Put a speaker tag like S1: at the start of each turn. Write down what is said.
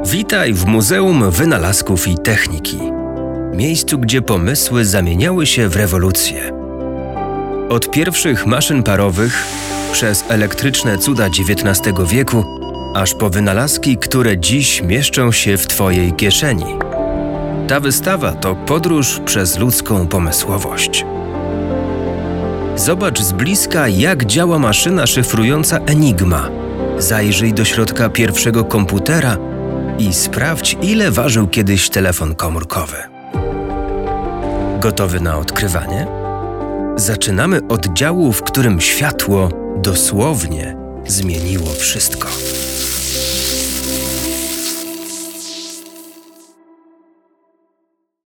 S1: Witaj w Muzeum Wynalazków i Techniki. Miejscu, gdzie pomysły zamieniały się w rewolucję. Od pierwszych maszyn parowych, przez elektryczne cuda XIX wieku, aż po wynalazki, które dziś mieszczą się w Twojej kieszeni. Ta wystawa to podróż przez ludzką pomysłowość. Zobacz z bliska, jak działa maszyna szyfrująca Enigma. Zajrzyj do środka pierwszego komputera i sprawdź, ile ważył kiedyś telefon komórkowy. Gotowy na odkrywanie? Zaczynamy od działu, w którym światło dosłownie zmieniło wszystko.